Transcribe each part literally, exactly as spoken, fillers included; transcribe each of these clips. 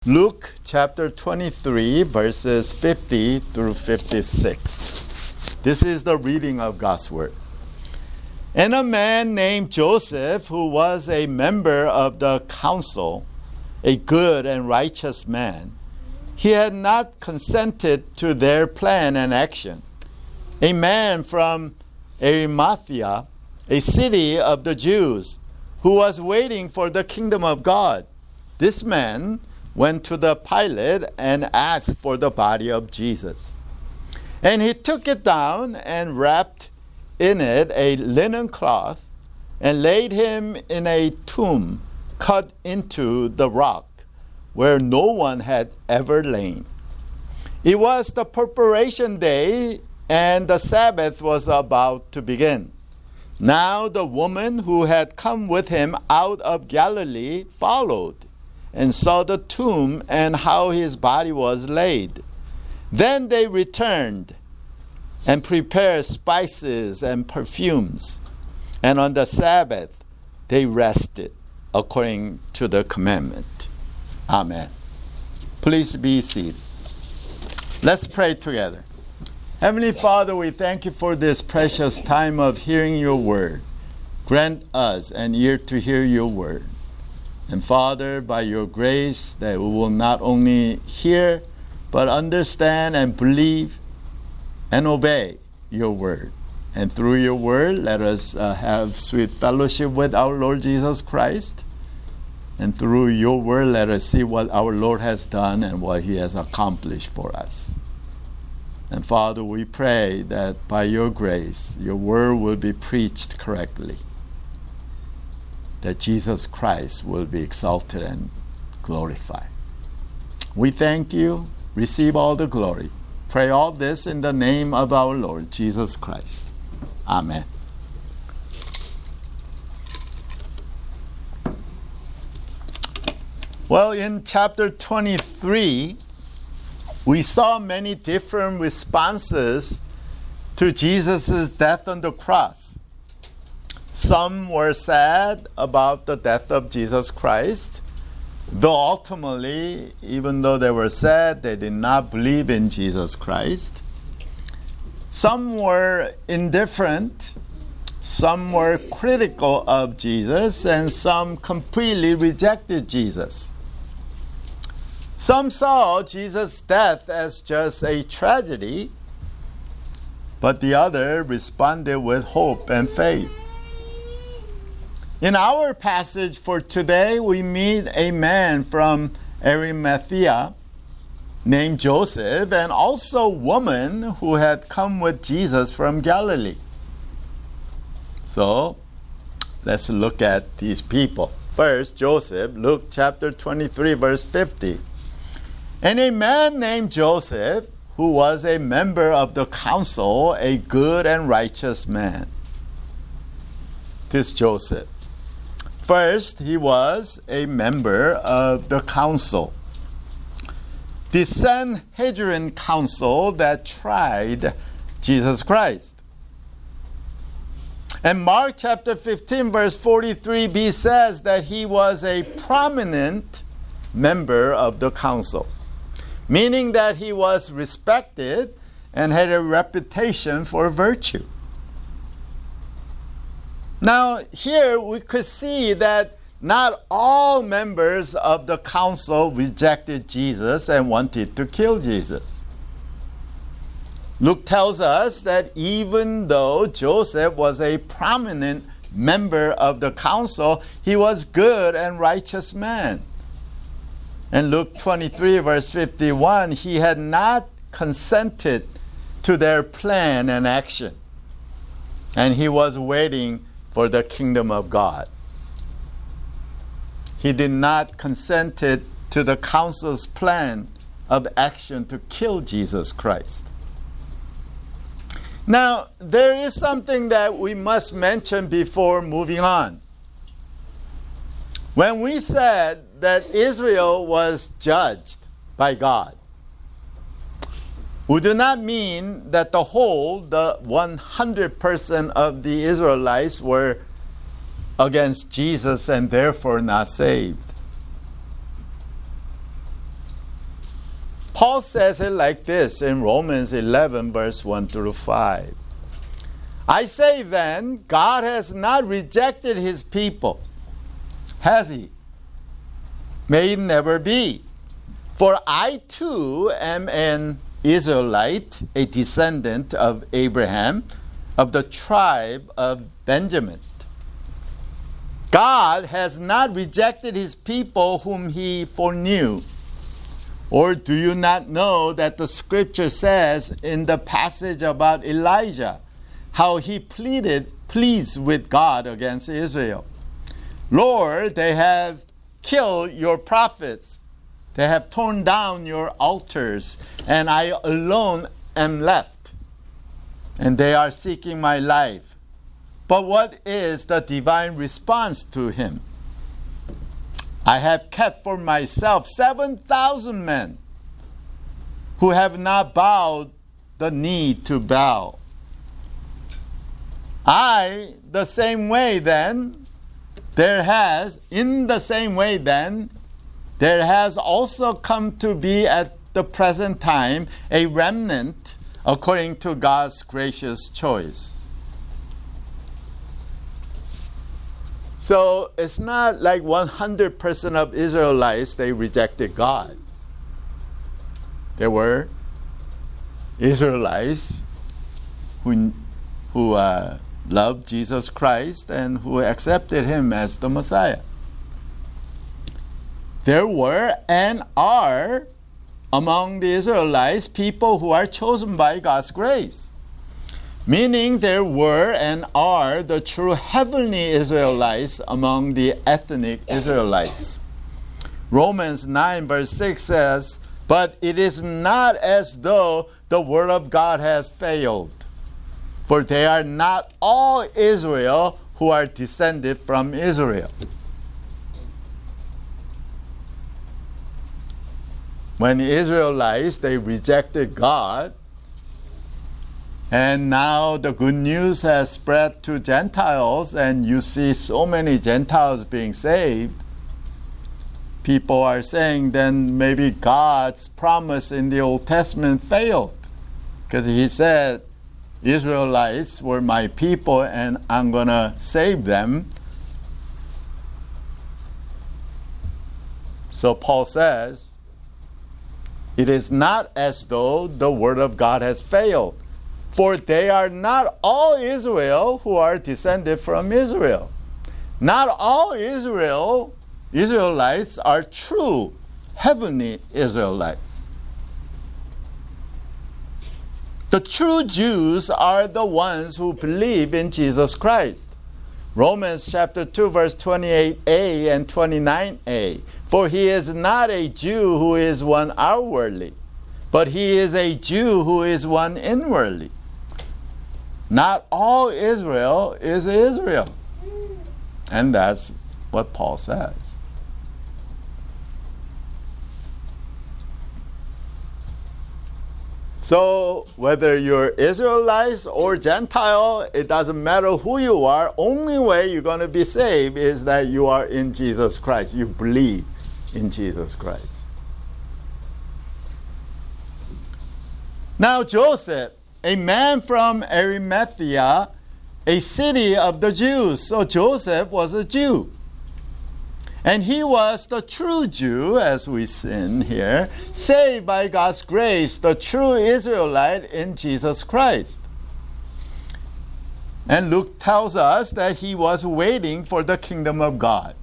Luke chapter twenty-three, verses fifty through fifty-six. This is the reading of God's word. And a man named Joseph, who was a member of the council, a good and righteous man, he had not consented to their plan and action. A man from Arimathea, a city of the Jews, who was waiting for the kingdom of God. This man went to the Pilate and asked for the body of Jesus. And he took it down and wrapped in it a linen cloth and laid him in a tomb cut into the rock where no one had ever lain. It was the preparation day and the Sabbath was about to begin. Now the woman who had come with him out of Galilee followed and saw the tomb and how his body was laid. Then they returned and prepared spices and perfumes. And on the Sabbath they rested according to the commandment. Amen. Please be seated. Let's pray together. Heavenly Father, we thank you for this precious time of hearing your word. Grant us an ear to hear your word. And Father, by your grace, that we will not only hear, but understand and believe and obey your word. And through your word, let us uh, have sweet fellowship with our Lord Jesus Christ. And through your word, let us see what our Lord has done and what he has accomplished for us. And Father, we pray that by your grace, your word will be preached correctly, that Jesus Christ will be exalted and glorified. We thank you. Receive all the glory. Pray all this in the name of our Lord Jesus Christ. Amen. Well, in chapter twenty-three, we saw many different responses to Jesus' death on the cross. Some were sad about the death of Jesus Christ, though ultimately, even though they were sad, they did not believe in Jesus Christ. Some were indifferent, some were critical of Jesus, and some completely rejected Jesus. Some saw Jesus' death as just a tragedy, but the other responded with hope and faith. In our passage for today, we meet a man from Arimathea named Joseph, and also a woman who had come with Jesus from Galilee. So, let's look at these people. First, Joseph, Luke chapter twenty-three, verse fifty. And a man named Joseph, who was a member of the council, a good and righteous man. This Joseph. First, he was a member of the council, the Sanhedrin council that tried Jesus Christ. And Mark chapter fifteen, verse forty-three b says that he was a prominent member of the council, meaning that he was respected and had a reputation for virtue. Now, here we could see that not all members of the council rejected Jesus and wanted to kill Jesus. Luke tells us that even though Joseph was a prominent member of the council, he was good and righteous man. In Luke twenty-three, verse fifty-one, he had not consented to their plan and action, and he was waiting for the kingdom of God. He did not consent to the council's plan of action to kill Jesus Christ. Now, there is something that we must mention before moving on. When we said that Israel was judged by God, we do not mean that the whole, the one hundred percent of the Israelites were against Jesus and therefore not saved. Paul says it like this in Romans eleven, verse one through five. I say then, God has not rejected his people, has he? May it never be. For I too am an Israelite, a descendant of Abraham, of the tribe of Benjamin. God has not rejected his people whom he foreknew. Or do you not know that the scripture says in the passage about Elijah, how he pleaded, pleads with God against Israel? Lord, they have killed your prophets. They have torn down your altars, and I alone am left. And they are seeking my life. But what is the divine response to him? I have kept for myself seven thousand men who have not bowed the knee to bow. I, the same way then, there has, in the same way then, there has also come to be at the present time a remnant according to God's gracious choice. So it's not like one hundred percent of Israelites, they rejected God. There were Israelites who, who uh, loved Jesus Christ and who accepted him as the Messiah. There were and are among the Israelites people who are chosen by God's grace. Meaning there were and are the true heavenly Israelites among the ethnic Israelites. Romans nine verse six says, but it is not as though the word of God has failed. For they are not all Israel who are descended from Israel. When the Israelites, they rejected God, and now the good news has spread to Gentiles, and you see so many Gentiles being saved. People are saying then maybe God's promise in the Old Testament failed. Because he said, Israelites were my people and I'm going to save them. So Paul says, it is not as though the word of God has failed. For they are not all Israel who are descended from Israel. Not all Israel, Israelites are true heavenly Israelites. The true Jews are the ones who believe in Jesus Christ. Romans chapter two verse twenty-eight a and twenty-nine a. For he is not a Jew who is one outwardly, but he is a Jew who is one inwardly. Not all Israel is Israel. And that's what Paul says. So whether you're Israelites or Gentile, it doesn't matter who you are. Only way you're going to be saved is that you are in Jesus Christ. You believe in Jesus Christ. Now Joseph, a man from Arimathea, a city of the Jews. So Joseph was a Jew. And he was the true Jew, as we sing here, saved by God's grace, the true Israelite in Jesus Christ. And Luke tells us that he was waiting for the kingdom of God.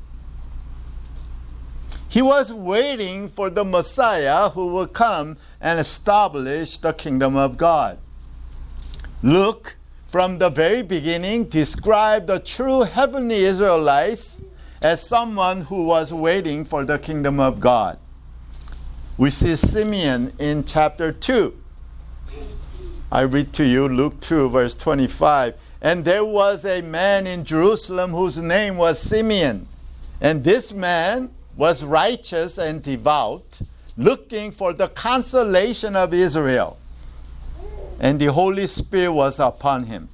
He was waiting for the Messiah who will come and establish the kingdom of God. Luke, from the very beginning, described the true heavenly Israelites as someone who was waiting for the kingdom of God. We see Simeon in chapter two. I read to you Luke two, verse twenty-five. And there was a man in Jerusalem whose name was Simeon. And this man was righteous and devout, looking for the consolation of Israel. And the Holy Spirit was upon him.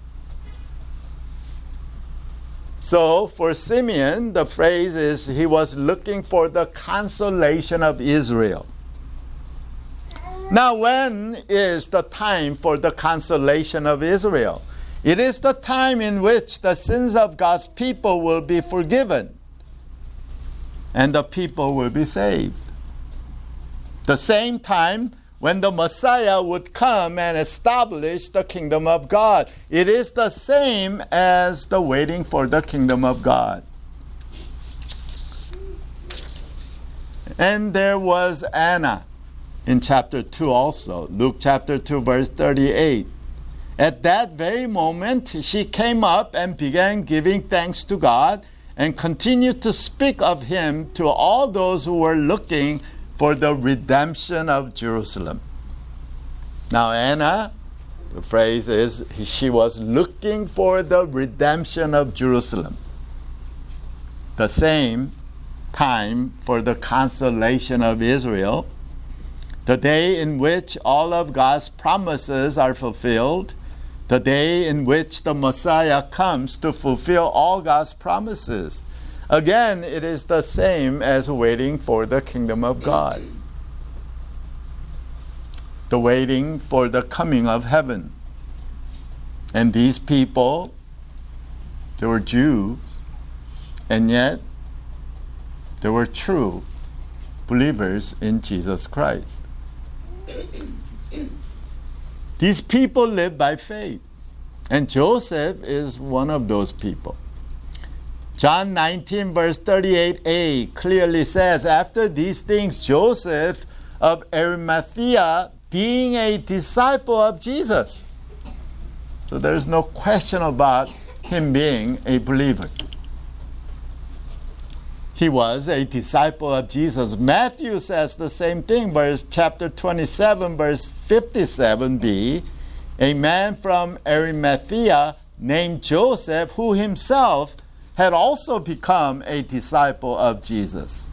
So for Simeon, the phrase is he was looking for the consolation of Israel. Now, when is the time for the consolation of Israel? It is the time in which the sins of God's people will be forgiven and the people will be saved. The same time when the Messiah would come and establish the kingdom of God. It is the same as the waiting for the kingdom of God. And there was Anna in chapter two also, Luke chapter two, verse thirty-eight. At that very moment, she came up and began giving thanks to God and continued to speak of him to all those who were looking for the redemption of Jerusalem. Now, Anna, the phrase is, she was looking for the redemption of Jerusalem. The same time for the consolation of Israel, the day in which all of God's promises are fulfilled, the day in which the Messiah comes to fulfill all God's promises. Again, it is the same as waiting for the kingdom of God. The waiting for the coming of heaven. And these people, they were Jews, and yet they were true believers in Jesus Christ. These people live by faith, and Joseph is one of those people. John nineteen, verse thirty-eight a clearly says, after these things, Joseph of Arimathea, being a disciple of Jesus. So there's no question about him being a believer. He was a disciple of Jesus. Matthew says the same thing, verse chapter twenty-seven, verse fifty-seven b. A man from Arimathea named Joseph, who himself had also become a disciple of Jesus.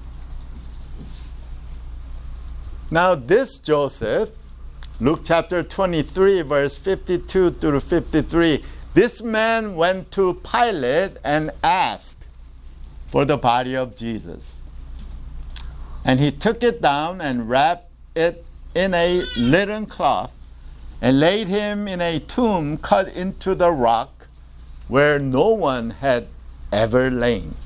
Now this Joseph, Luke chapter twenty-three, verse fifty-two through fifty-three, this man went to Pilate and asked for the body of Jesus. And he took it down and wrapped it in a linen cloth and laid him in a tomb cut into the rock where no one had ever lain.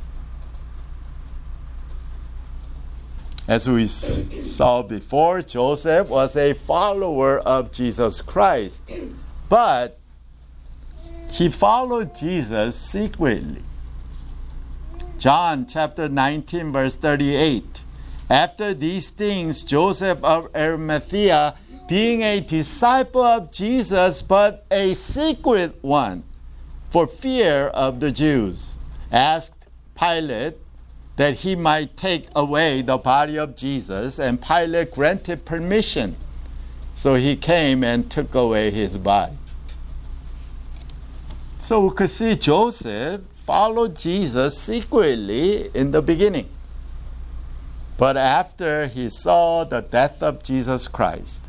As we saw before, Joseph was a follower of Jesus Christ, but he followed Jesus secretly. John chapter nineteen, verse thirty-eight. After these things, Joseph of Arimathea, being a disciple of Jesus, but a secret one, for fear of the Jews, asked Pilate that he might take away the body of Jesus, and Pilate granted permission. So he came and took away his body. So we could see Joseph followed Jesus secretly in the beginning. But after he saw the death of Jesus Christ,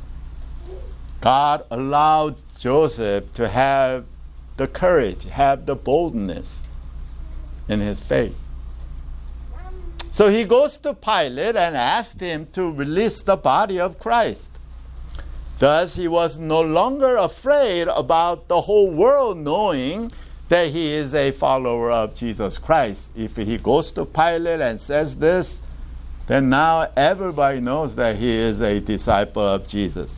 God allowed Joseph to have the courage, have the boldness in his faith. So he goes to Pilate and asked him to release the body of Christ. Thus, he was no longer afraid about the whole world knowing that he is a follower of Jesus Christ. If he goes to Pilate and says this, then now everybody knows that he is a disciple of Jesus.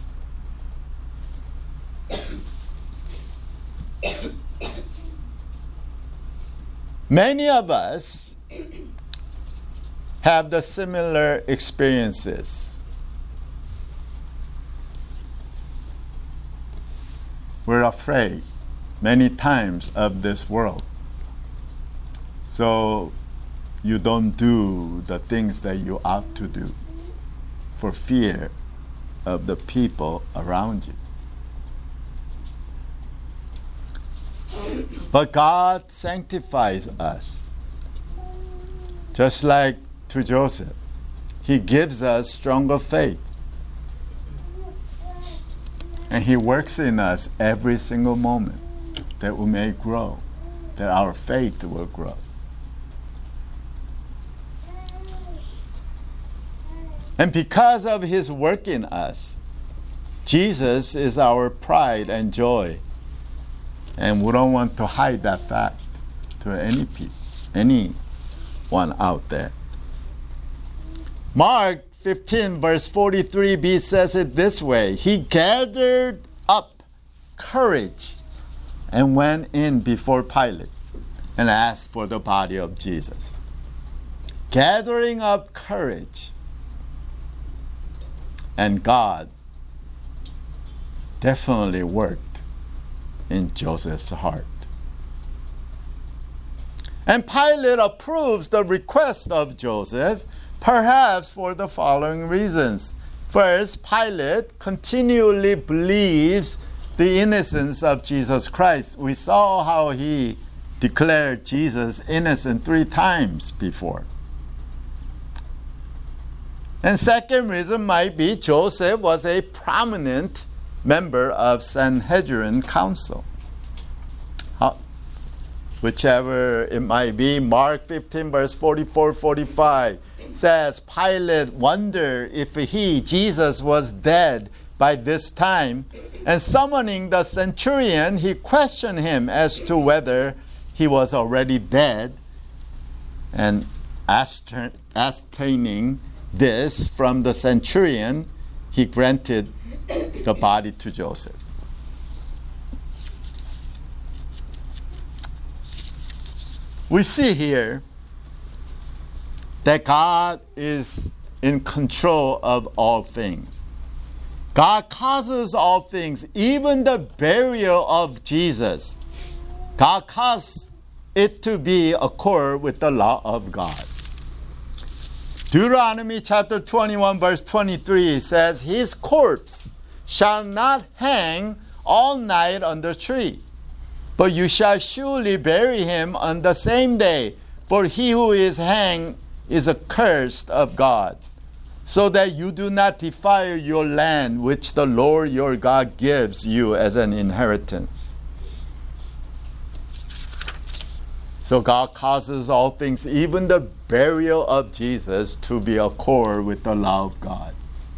Many of us have the similar experiences. We're afraid many times of this world. So you don't do the things that you ought to do for fear of the people around you. But God sanctifies us. Just like to Joseph, He gives us stronger faith. And He works in us every single moment that we may grow, that our faith will grow. And because of his work in us, Jesus is our pride and joy. And we don't want to hide that fact to any people, anyone out there. Mark fifteen, verse forty-three b says it this way: He gathered up courage and went in before Pilate and asked for the body of Jesus. Gathering up courage. And God definitely worked in Joseph's heart. And Pilate approves the request of Joseph, perhaps for the following reasons. First, Pilate continually believes the innocence of Jesus Christ. We saw how he declared Jesus innocent three times before. And second reason might be Joseph was a prominent member of Sanhedrin Council. How, whichever it might be, Mark fifteen, verse forty-four forty-five says, Pilate wondered if he, Jesus, was dead by this time, and summoning the centurion, he questioned him as to whether he was already dead, and ascertaining this from the centurion, he granted the body to Joseph. We see here that God is in control of all things. God causes all things, even the burial of Jesus. God caused it to be accord with the law of God. Deuteronomy chapter twenty-one, verse twenty-three says, His corpse shall not hang all night on the tree, but you shall surely bury him on the same day, for he who is hanged is accursed of God, so that you do not defile your land which the Lord your God gives you as an inheritance. So God causes all things, even the burial of Jesus, to be accord with the law of God.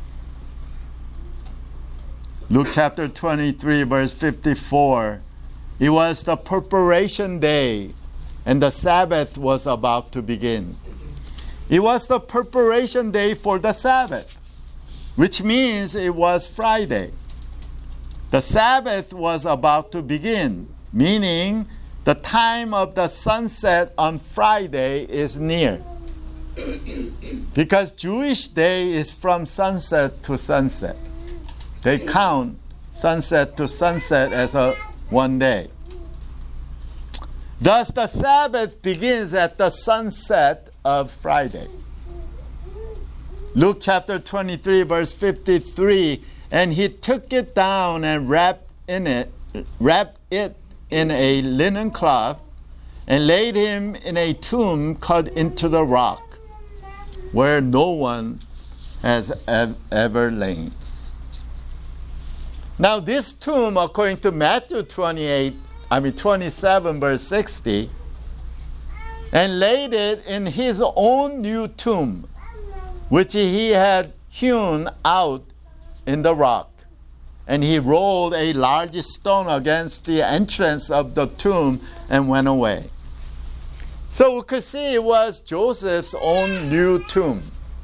Luke chapter twenty-three, verse fifty-four. It was the preparation day, and the Sabbath was about to begin. It was the preparation day for the Sabbath, which means it was Friday. The Sabbath was about to begin, meaning the time of the sunset on Friday is near. Because Jewish day is from sunset to sunset. They count sunset to sunset as a one day. Thus the Sabbath begins at the sunset of Friday. Luke chapter twenty-three, verse fifty-three, and he took it down and wrapped in it, wrapped it in a linen cloth, and laid him in a tomb cut into the rock, where no one has ev- ever lain. Now this tomb, according to Matthew twenty-eight, I mean twenty-seven, verse sixty, and laid it in his own new tomb, which he had hewn out in the rock. And he rolled a large stone against the entrance of the tomb and went away. So we could see it was Joseph's own new tomb.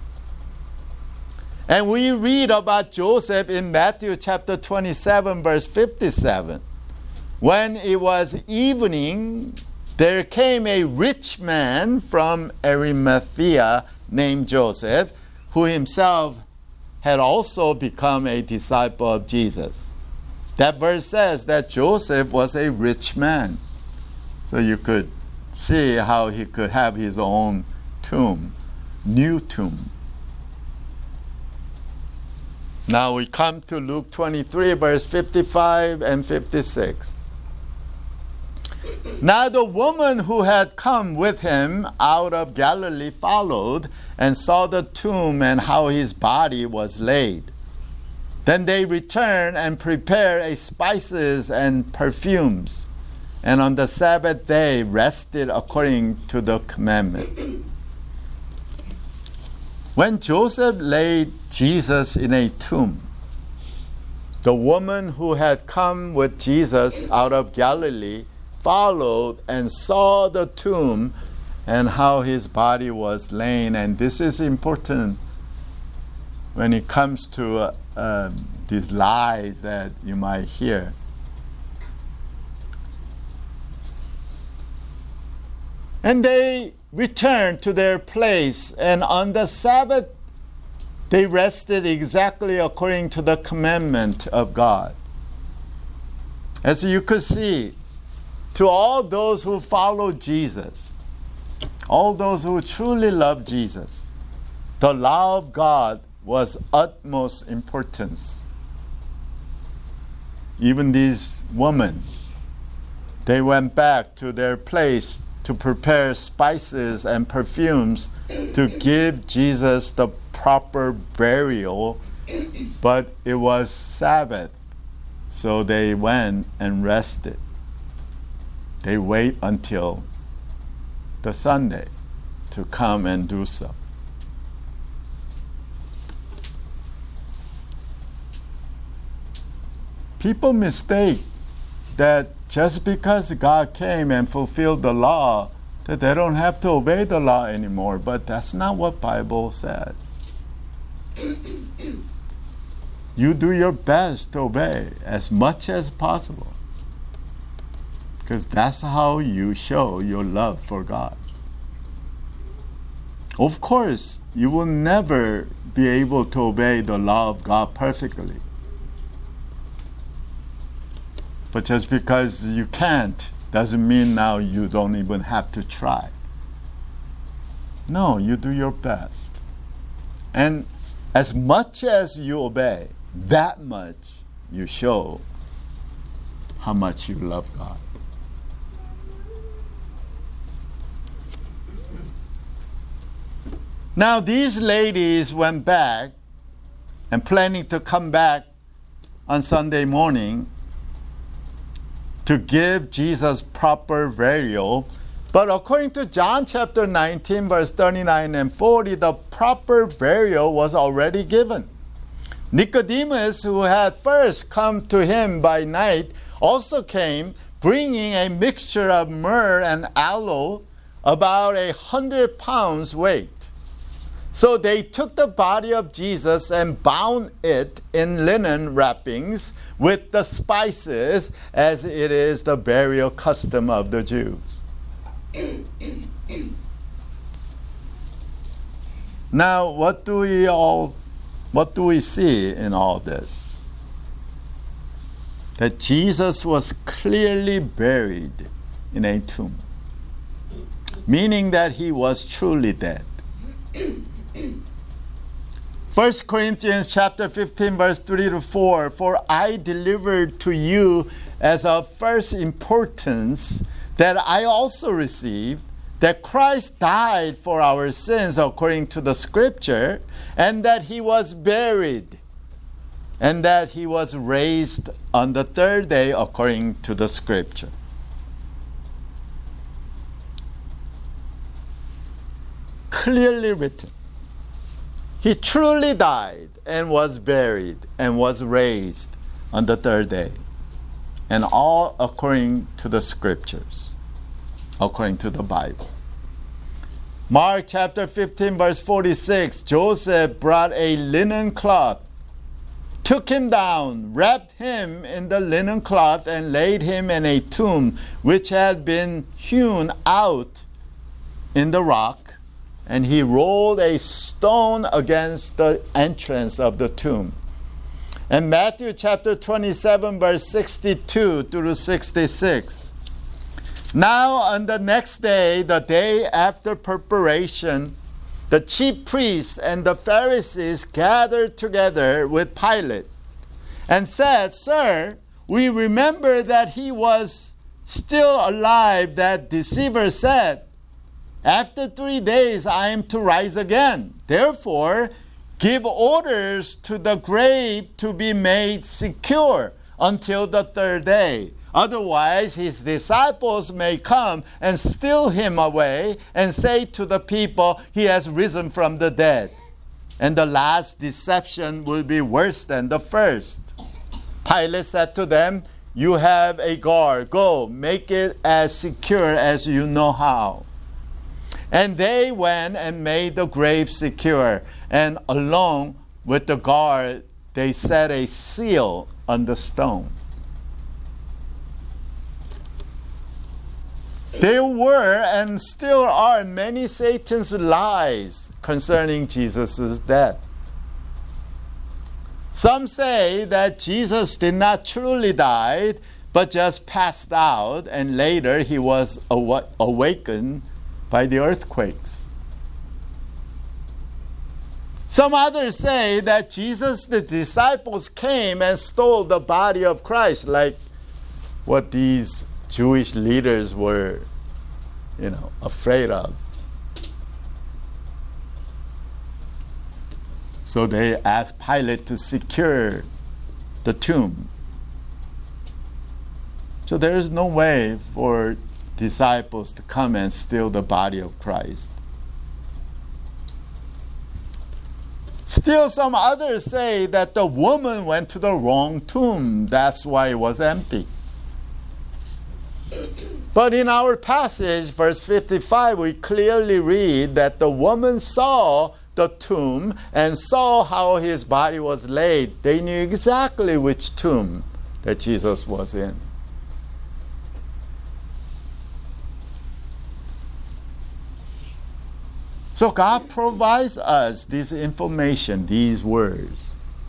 And we read about Joseph in Matthew chapter twenty-seven, verse fifty-seven. When it was evening, there came a rich man from Arimathea named Joseph, who himself had also become a disciple of Jesus. That verse says that Joseph was a rich man. So you could see how he could have his own tomb, new tomb. Now we come to Luke twenty-three, verse fifty-five and fifty-six. Now the woman who had come with him out of Galilee followed and saw the tomb and how his body was laid. Then they returned and prepared a spices and perfumes, and on the Sabbath day rested according to the commandment. When Joseph laid Jesus in a tomb, the woman who had come with Jesus out of Galilee followed and saw the tomb and how his body was laying. And this is important when it comes to uh, uh, these lies that you might hear. And they returned to their place, and on the Sabbath they rested exactly according to the commandment of God. As you could see, to all those who follow Jesus, all those who truly love Jesus, the law of God was utmost importance. Even these women, they went back to their place to prepare spices and perfumes to give Jesus the proper burial, but it was Sabbath, so they went and rested. They wait until the Sunday to come and do so. People mistake that just because God came and fulfilled the law, that they don't have to obey the law anymore. But that's not what the Bible says. You do your best to obey as much as possible, because that's how you show your love for God. Of course, you will never be able to obey the law of God perfectly. But just because you can't doesn't mean now you don't even have to try. No, you do your best. And as much as you obey, that much you show how much you love God. Now these ladies went back and planning to come back on Sunday morning to give Jesus proper burial. But according to John chapter nineteen, verse thirty-nine and forty, the proper burial was already given. Nicodemus, who had first come to him by night, also came, bringing a mixture of myrrh and aloe, about a hundred pounds weight. So they took the body of Jesus and bound it in linen wrappings with the spices, as it is the burial custom of the Jews. Now, what do we all, what do we see in all this? That Jesus was clearly buried in a tomb, meaning that he was truly dead. First Corinthians chapter fifteen, verse three to four, for I delivered to you as of first importance that I also received, that Christ died for our sins according to the Scripture, and that he was buried, and that he was raised on the third day according to the Scripture. Clearly written. He truly died and was buried and was raised on the third day. And all according to the Scriptures, according to the Bible. Mark chapter fifteen, verse forty-six, Joseph brought a linen cloth, took him down, wrapped him in the linen cloth, and laid him in a tomb which had been hewn out in the rock. And he rolled a stone against the entrance of the tomb. And Matthew chapter twenty-seven, verse sixty-two through sixty-six. Now on the next day, the day after preparation, the chief priests and the Pharisees gathered together with Pilate and said, Sir, we remember that he was still alive, that deceiver said, after three days I am to rise again. Therefore, give orders to the grave to be made secure until the third day. Otherwise, his disciples may come and steal him away and say to the people, he has risen from the dead. and the last deception will be worse than the first. Pilate said to them, "You have a guard. Go, make it as secure as you know how." And they went and made the grave secure, and along with the guard, they set a seal on the stone. There were and still are many Satan's lies concerning Jesus' death. Some say that Jesus did not truly die, but just passed out, and later he was aw- awakened by the earthquakes. Some others say that Jesus, the disciples came and stole the body of Christ, like what these Jewish leaders were, you know, afraid of. So they asked Pilate to secure the tomb. So there is no way for disciples to come and steal the body of Christ. Still, some others say that the woman went to the wrong tomb. That's why it was empty. But in our passage, verse fifty-five, we clearly read that the woman saw the tomb and saw how his body was laid. They knew exactly which tomb that Jesus was in. So God provides us this information, these words,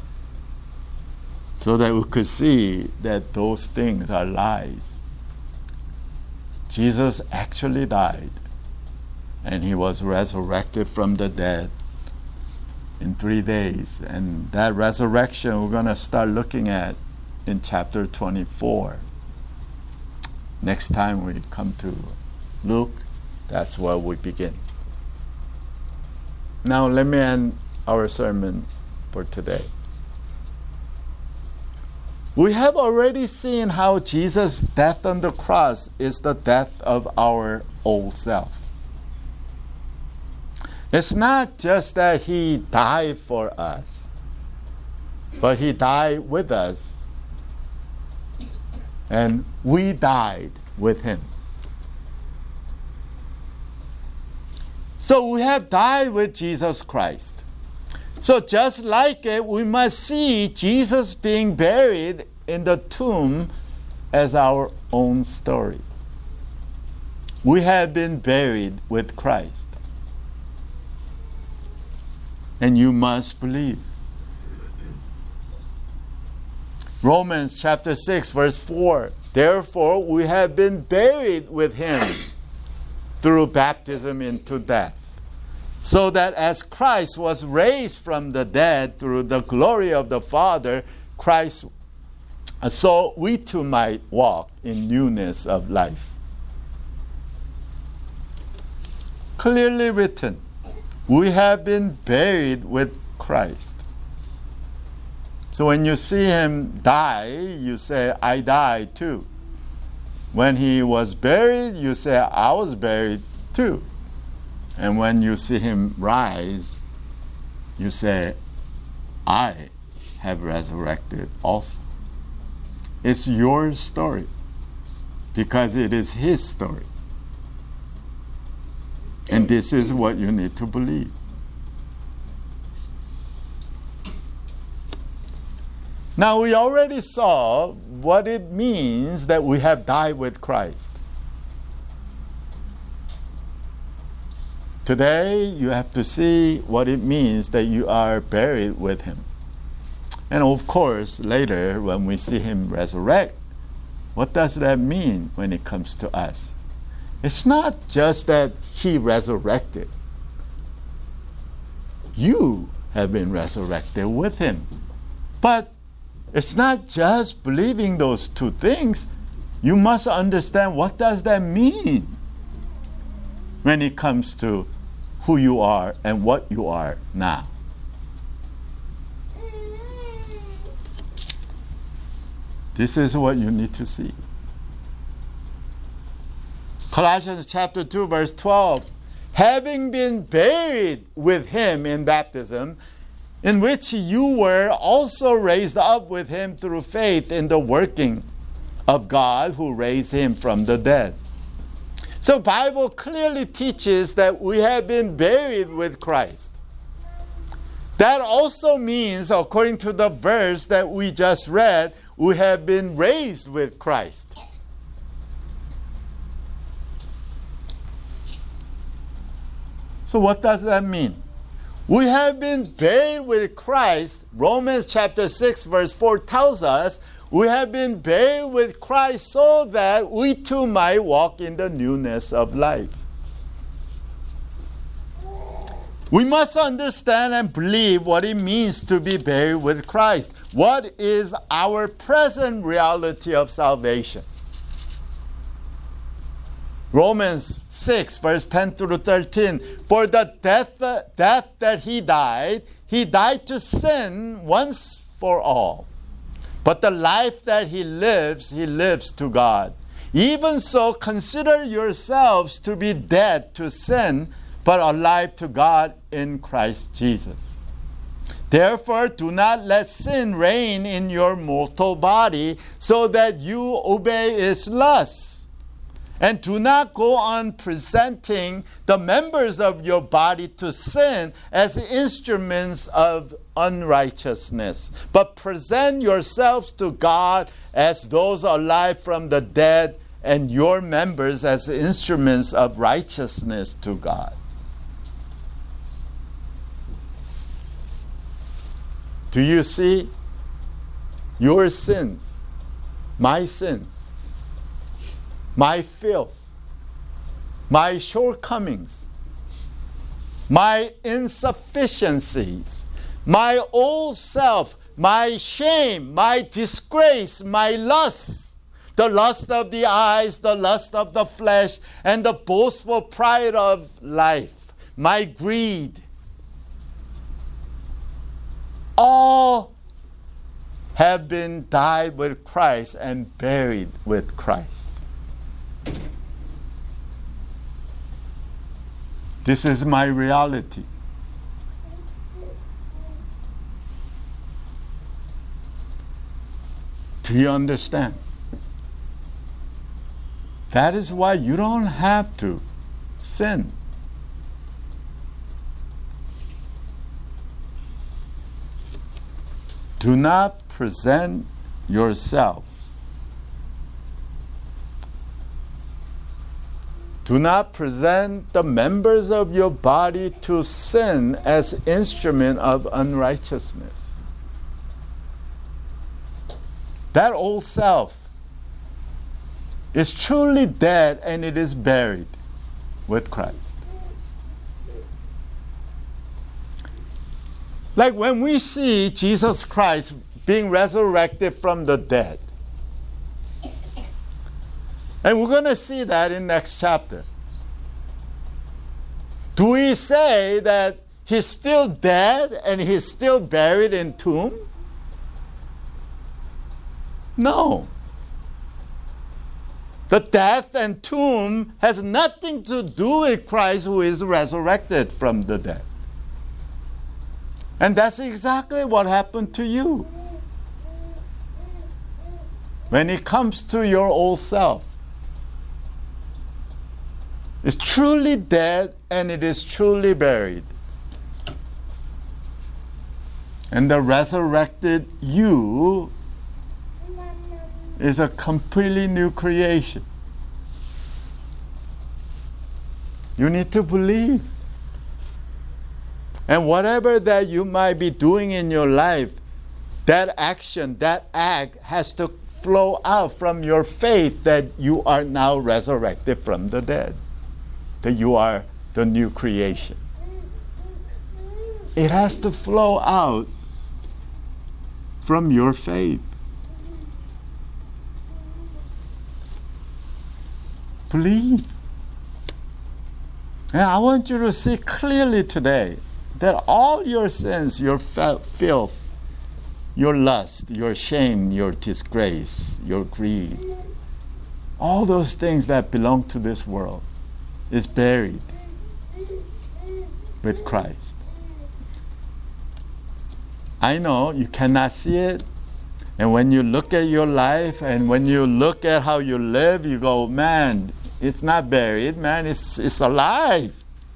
so that we could see that those things are lies. Jesus actually died, and he was resurrected from the dead in three days. And that resurrection we're going to start looking at in chapter twenty-four. Next time we come to Luke, that's where we begin. Now let me end our sermon for today. We have already seen how Jesus' death on the cross is the death of our old self. It's not just that he died for us, but he died with us, and we died with him. So we have died with Jesus Christ. So just like it, we must see Jesus being buried in the tomb as our own story. We have been buried with Christ. And you must believe. Romans chapter six, verse four. Therefore, we have been buried with him through baptism into death, so that as Christ was raised from the dead through the glory of the Father, Christ, so we too might walk in newness of life. Clearly written, we have been buried with Christ. So when you see him die, you say, I died too. When he was buried, you say, I was buried too. And when you see him rise, you say, I have resurrected also. It's your story because it is his story. And this is what you need to believe. Now, we already saw what it means that we have died with Christ. Today, you have to see what it means that you are buried with him. And of course, later, when we see him resurrect, what does that mean when it comes to us? It's not just that he resurrected. You have been resurrected with him. But it's not just believing those two things. You must understand, what does that mean when it comes to who you are and what you are now. This is what you need to see. Colossians chapter two, verse twelve. Having been buried with him in baptism, in which you were also raised up with him through faith in the working of God who raised him from the dead. So Bible clearly teaches that we have been buried with Christ. That also means, according to the verse that we just read, we have been raised with Christ. So what does that mean? We have been buried with Christ. Romans chapter six verse four tells us we have been buried with Christ so that we too might walk in the newness of life. We must understand and believe what it means to be buried with Christ. What is our present reality of salvation? Romans six, verse ten through thirteen. For the death, death that he died, he died to sin once for all. But the life that he lives, he lives to God. Even so, consider yourselves to be dead to sin, but alive to God in Christ Jesus. Therefore, do not let sin reign in your mortal body, so that you obey its lusts. And do not go on presenting the members of your body to sin as instruments of unrighteousness, but present yourselves to God as those alive from the dead, and your members as instruments of righteousness to God. Do you see your sins, my sins, my filth, my shortcomings, my insufficiencies, my old self, my shame, my disgrace, my lust, the lust of the eyes, the lust of the flesh, and the boastful pride of life, my greed, all have been died with Christ and buried with Christ. This is my reality. Do you understand? That is why you don't have to sin. Do not present yourselves. Do not present the members of your body to sin as instrument of unrighteousness. That old self is truly dead and it is buried with Christ. Like when we see Jesus Christ being resurrected from the dead, and we're going to see that in next chapter. Do we say that he's still dead and he's still buried in tomb? No. The death and tomb has nothing to do with Christ who is resurrected from the dead. And that's exactly what happened to you. When it comes to your old self, it's truly dead and it is truly buried. And the resurrected you is a completely new creation. You need to believe. And whatever that you might be doing in your life, that action, that act has to flow out from your faith that you are now resurrected from the dead. That you are the new creation. It has to flow out from your faith. Believe. And I want you to see clearly today that all your sins, your filth, your lust, your shame, your disgrace, your greed, all those things that belong to this world is buried with Christ. I know you cannot see it. And when you look at your life and when you look at how you live, you go, man, it's not buried, man, it's, it's alive.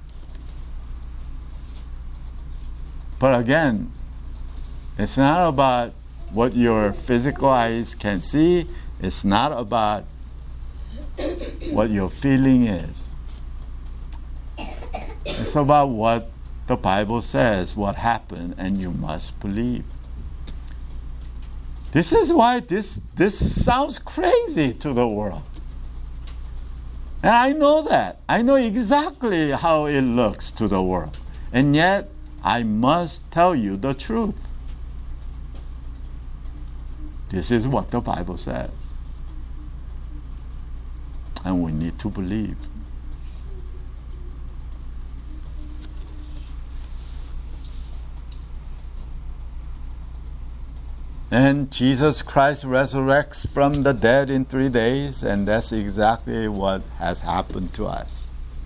But again, it's not about what your physical eyes can see. It's not about what your feeling is. It's about what the Bible says, what happened, and you must believe. This is why this, this sounds crazy to the world. And I know that. I know exactly how it looks to the world. And yet, I must tell you the truth. This is what the Bible says. And we need to believe. And Jesus Christ resurrects from the dead in three days, and that's exactly what has happened to us.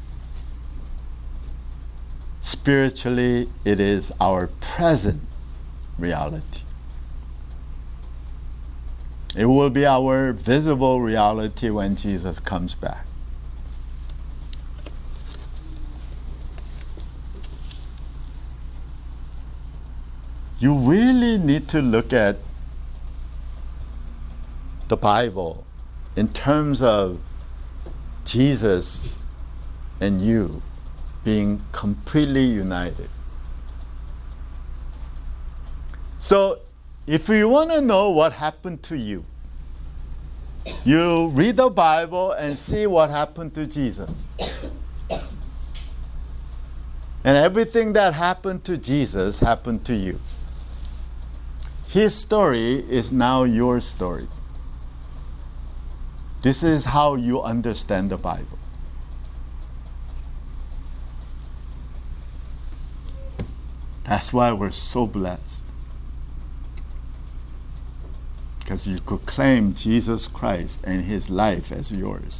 Spiritually, it is our present reality. It will be our visible reality when Jesus comes back. You really need to look at the Bible in terms of Jesus and you being completely united. So, if you want to know what happened to you, you read the Bible and see what happened to Jesus. And everything that happened to Jesus happened to you. His story is now your story. This is how you understand the Bible. That's why we're so blessed. Because you could claim Jesus Christ and his life as yours.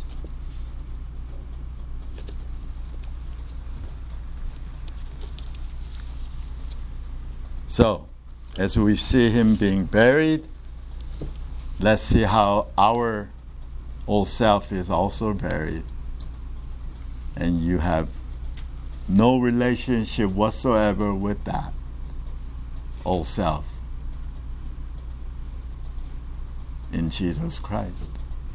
So, as we see him being buried, let's see how our old self is also buried. And you have no relationship whatsoever with that old self in Jesus Christ.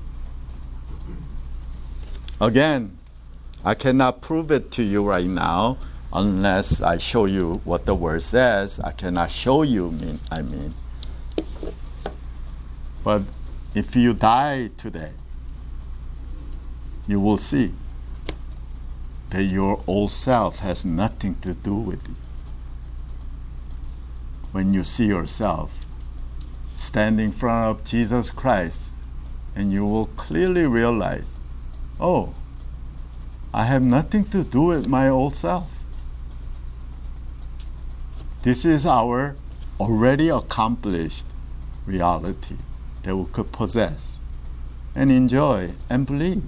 Again, I cannot prove it to you right now unless I show you what the word says. I cannot show you, mean, I mean. But if you die today, you will see that your old self has nothing to do with you. When you see yourself standing in front of Jesus Christ, and you will clearly realize, oh, I have nothing to do with my old self. This is our already accomplished reality that we could possess and enjoy and believe.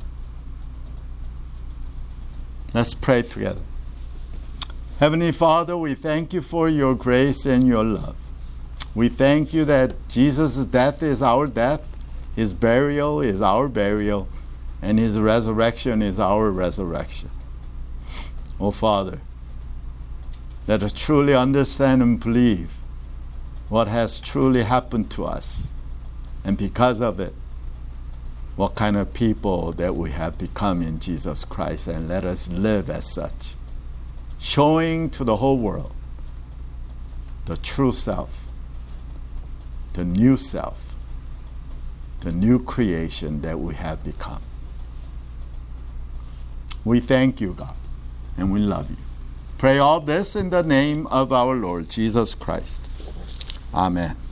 Let's pray together. Heavenly Father, we thank you for your grace and your love. We thank you that Jesus' death is our death, his burial is our burial, and his resurrection is our resurrection. Oh Father, let us truly understand and believe what has truly happened to us, and because of it, what kind of people that we have become in Jesus Christ, and let us live as such, showing to the whole world the true self, the new self, the new creation that we have become. We thank you, God, and we love you. Pray all this in the name of our Lord Jesus Christ. Amen.